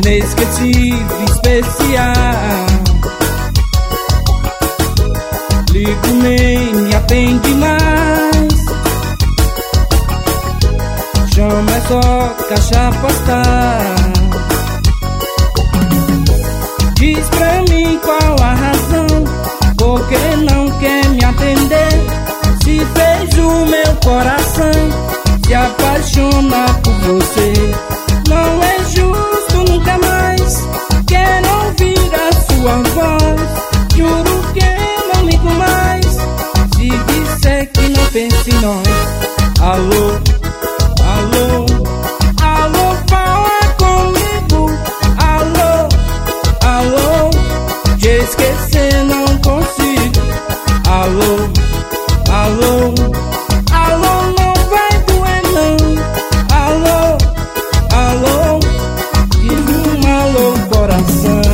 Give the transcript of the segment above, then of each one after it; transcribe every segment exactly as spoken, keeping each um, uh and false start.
inesquecível, especial. Ligo nem me atende mais, chama é só caixa postal. Diz pra mim qual a razão, porque não quer me atender. Se fez o meu coração se apaixonar por você. Não é justo, nunca mais quero ouvir a sua voz. Juro que não ligo mais, se disser que não penso em nós. Alô, alô, alô, fala comigo. Alô, alô, te esquecer não consigo. Alô, alô, alô, não vai doer não. Alô, alô, diz um alô coração.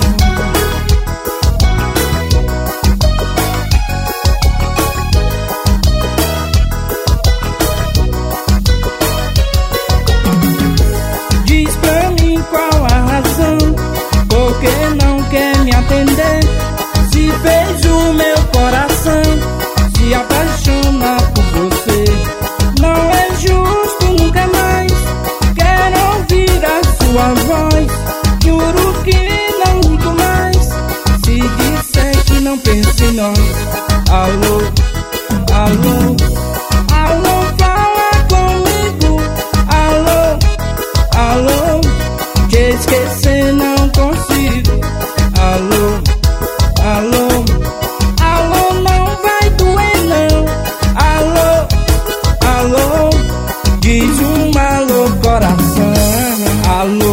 Diz pra mim qual a razão, porque não quer me atender. Se fez o meu coração se apaixonar por você. Não é justo, nunca mais quero ouvir a sua voz. Juro que não ligo mais, se disser que não penso em nós. Alô, alô, alô, fala comigo. Alô, alô, te esquecer não consigo. Alô, alô, alô, não vai doer não. Alô, alô, diz um alô coração. Alô,